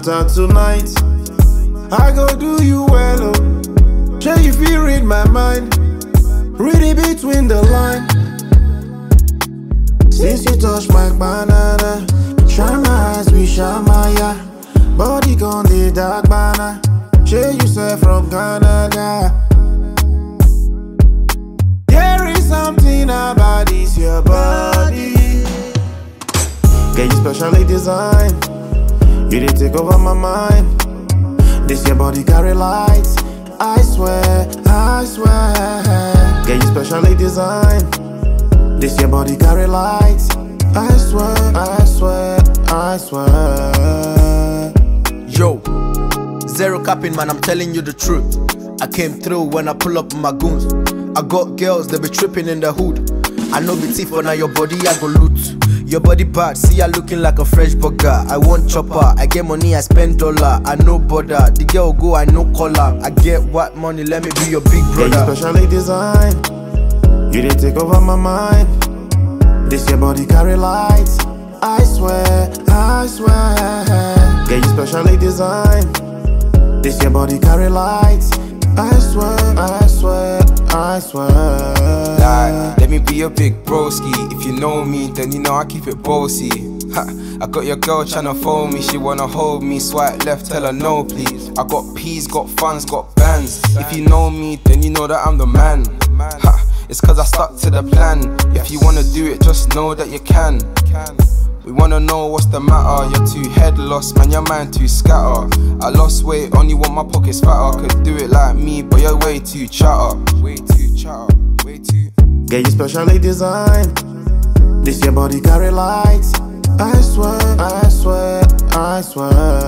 matter tonight. I go do you well, oh. Sure you feel read my mind. Read it between the line. Since you touch my banana, shine my eyes, we shine my eye. Body gone the dark banana. Sure you say from Canada. There is something about this your body. Get you specially designed. You did take over my mind. This your body carry lights. I swear, I swear. Get you specially designed. This your body carry lights. I swear, I swear, I swear. Yo, zero capping, man, I'm telling you the truth. I came through when I pull up with my goons. I got girls, they be tripping in the hood. I know the thief, but now your body I go loot. Your body bad, see ya looking like a fresh burger. I want chopper, I get money, I spend dollar. I no bother, the girl go, I no collar. I get what money, let me be your big brother. Yeah, you specially designed. You did take over my mind. This your body carry lights. I swear, I swear. Yeah, you specially designed. This your body carry lights. I swear, I swear, I swear. Like, let me be your big broski. If you know me, then you know I keep it bossy. Ha, I got your girl tryna phone me. She wanna hold me, swipe left, tell her no please. I got peas, got funds, got bands. If you know me, then you know that I'm the man. Ha, it's cause I stuck to the plan. If you wanna do it, just know that you can. We wanna know what's the matter. You're too head lost, man, your mind too scatter. I lost weight, only want my pockets fatter. Could do it like me, but you're way too chatter. Way too chatter, way too. Yeah, you specially designed. This your body carry lights. I swear, I swear, I swear.